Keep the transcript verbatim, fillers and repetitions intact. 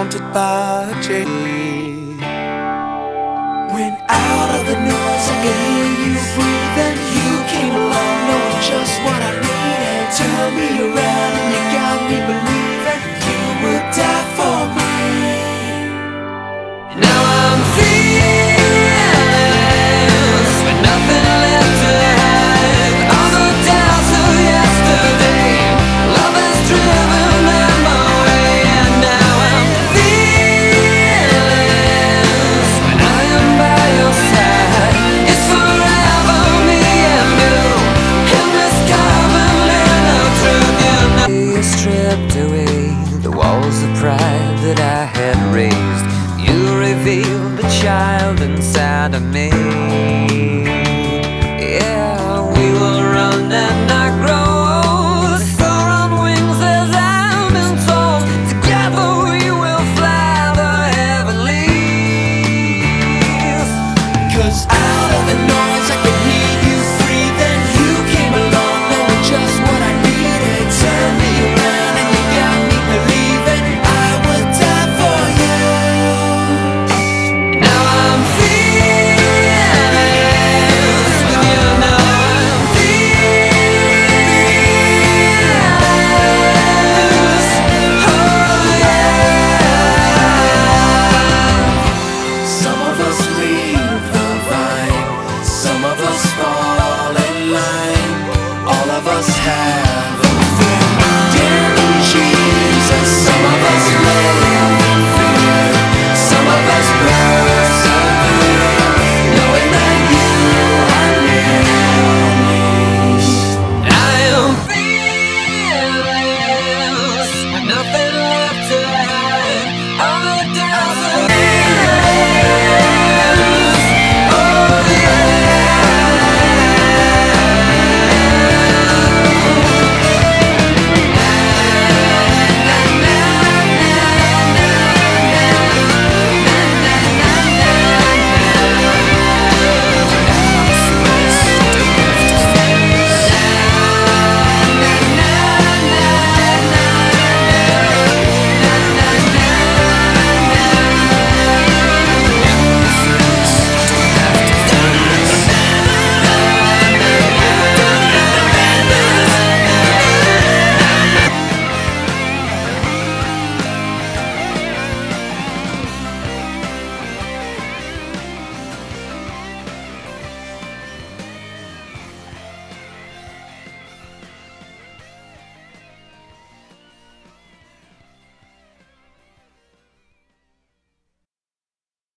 haunted by a jade. When out of the noise I could hear you breathing, you came along knowing just what I needed. Turned me around and you got me believing you would die for me. Now I'm fearless with nothing left to hide. All the doubts of yesterday, love has driven them away. And now I'm fearless when I am by your side. It's forever me and you in this covenant of truth. You know, you stripped away the walls of pride that I had raised. You revealed the child inside of me. Yeah, we will run and not grow old, soar on wings as I've been told. Together we will fly the heavenlies. 'Cause out of the noise I